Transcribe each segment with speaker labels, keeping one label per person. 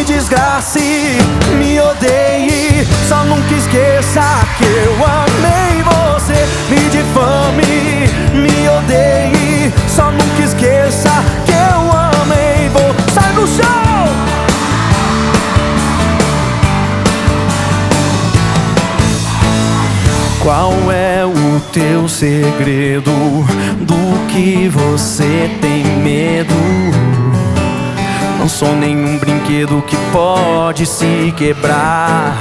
Speaker 1: me desgrace, me odeie, só nunca esqueça que eu amei você. Me difame, me odeie, só nunca esqueça que eu amei você. Sai do chão! Qual é o teu segredo? Do que você tem medo? Não sou nenhum brinquedo que pode se quebrar.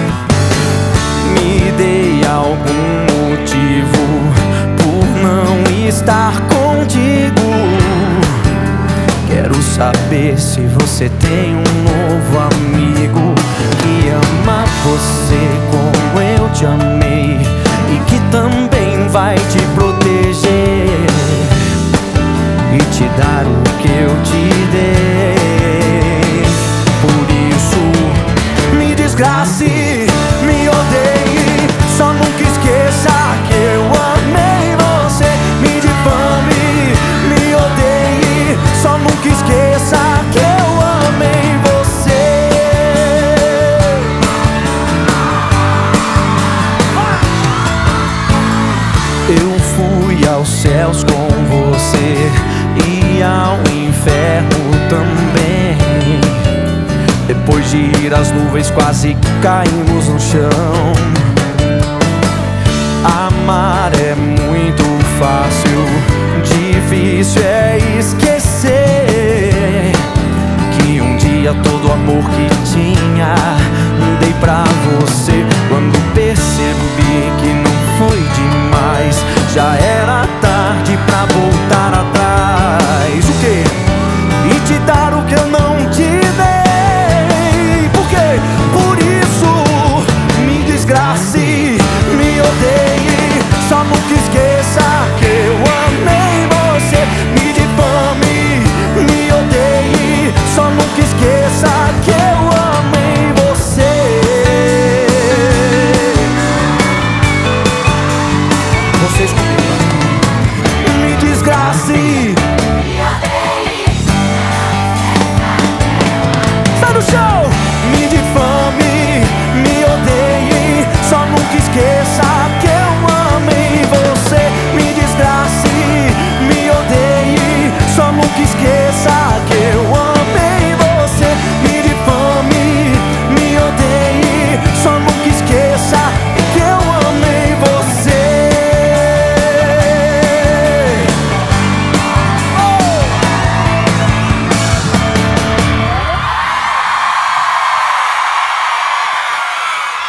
Speaker 1: Me dê algum motivo por não estar contigo. Quero saber se você tem um novo amigo que ama você como eu te amei e que também vai te proteger e te dar o que eu te dei. Por isso, me desgrace, me odeie, só nunca esqueça que eu amei você. Me difame, me odeie, só nunca esqueça que eu amei você. Eu fui aos céus com você e ao inferno também. Depois de ir às nuvens quase caímos no chão. Amar é muito fácil, difícil é esquecer que um dia todo amor que